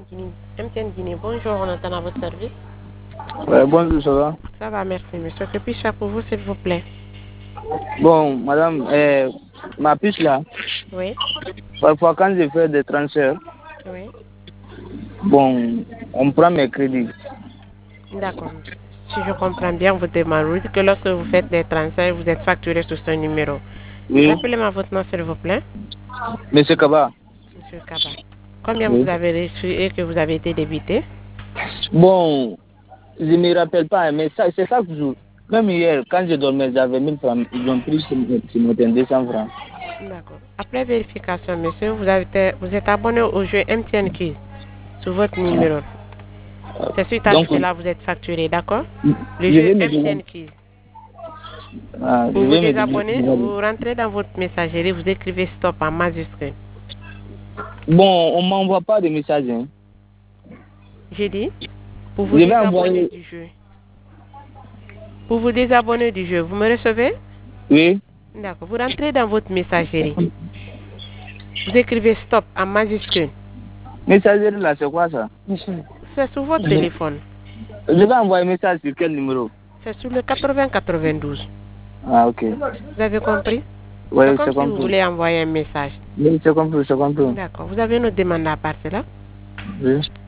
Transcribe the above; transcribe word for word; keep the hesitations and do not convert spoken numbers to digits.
Guinée. M T N Guinée, bonjour, on entend à votre service. Ouais, bonjour, ça va? Ça va, merci, monsieur. Que puis-je faire pour vous, s'il vous plaît? Bon, madame, euh, ma puce là, Oui, parfois quand je fais des transferts, oui. bon, on prend mes crédits. D'accord. Si je comprends bien votre demande, vous dites que lorsque vous faites des transferts, vous êtes facturé sur ce numéro. Oui, Rappelez-moi votre nom, s'il vous plaît. monsieur Kaba. Monsieur Kaba. Combien vous Oui. avez reçu et que vous avez été débité? Bon, je ne me rappelle pas, mais ça, c'est chaque jour. Même hier, quand je dormais, j'avais mille francs, ils ont pris sur mon sur mon deux cents francs. D'accord. Après vérification, monsieur, vous, avez été- vous êtes abonné au jeu M T N Quiz sur votre numéro. C'est suite à Donc, cela vous êtes facturé, d'accord? Le je jeu vais me M T N désabonner. Quiz. Ah, je Pour vous vais me désabonner, désabonner. vous rentrez dans votre messagerie, vous écrivez stop en majuscule. Bon, on ne m'envoie pas de message. Hein. J'ai dit, pour Je vous vais désabonner envoyer. du jeu. Pour vous désabonner du jeu, vous me recevez? Oui. D'accord. Vous rentrez dans votre messagerie. Vous écrivez stop en majuscule. Messagerie là, c'est quoi ça? C'est sur votre téléphone. Je vais envoyer un message sur quel numéro? C'est sur le quatre-vingts quatre-vingt-douze. Ah, ok. Vous avez compris? Oui, C'est comme c'est si vous compris. voulez envoyer un message. Oui, c'est compris, c'est compris. D'accord. Vous avez une autre demande à part cela? Oui.